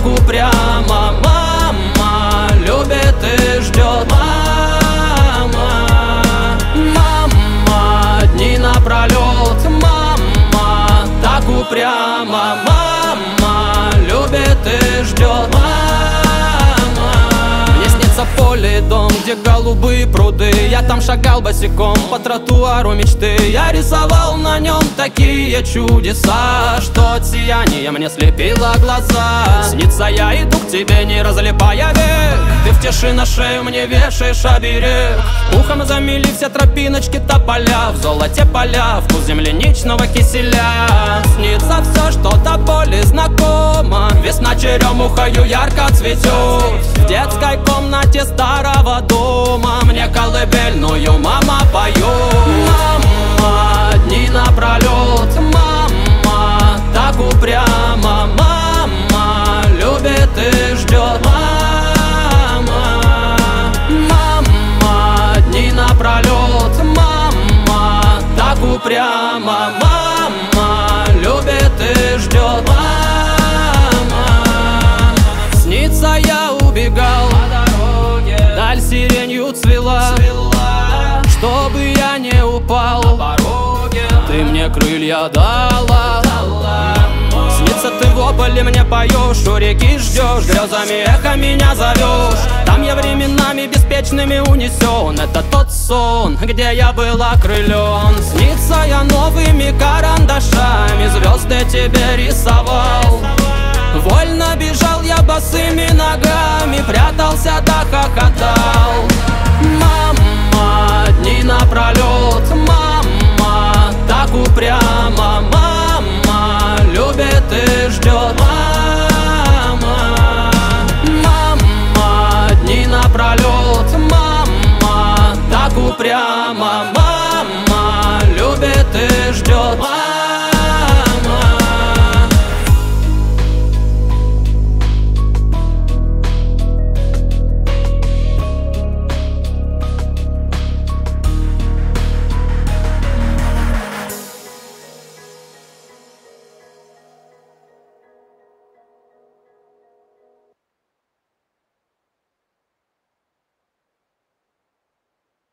упрямо. Мама любит и ждет. Мама, дни напролет. Мама так упрямо. Мама любит и ждет. Мне снится поле и дом, где голубые пруды. Я там шагал босиком по тротуару мечты. Я рисовал на нем такие чудеса, что от сияния мне слепило глаза. Снится, я иду к тебе, не разлипая век. Ты в тиши на шею мне вешаешь оберег. Ухом замели все тропиночки тополя. В золоте поля, вкус земляничного киселя. Снится все, что-то более знакомо. Весна черемухою ярко цветет. В детской комнате старого дома мне колыбельную мама поет. Мама, дни напролет. Мама так упрямо. Мама любит и ждет. Мама, дни напролет. Мама так упрямо. Мама любит и ждет. Снится, я убегал, даль сиренью цвела, чтобы я не упал. Ты мне крылья дала. Снится, ты в ополе мне поешь, у реки ждешь, грезами эхо меня зовешь. Там я временами беспечными унесен. Это тот сон, где я был окрылен. Снится, я новыми карандашами звезды тебе рисовал. Вольно бежал я босыми ногами, прятался да хохотал. Мама, дни напролет. Мама так упрямо. Мама любит и ждет. Мама, дни напролет. Мама так упрямо. Мама любит и ждет.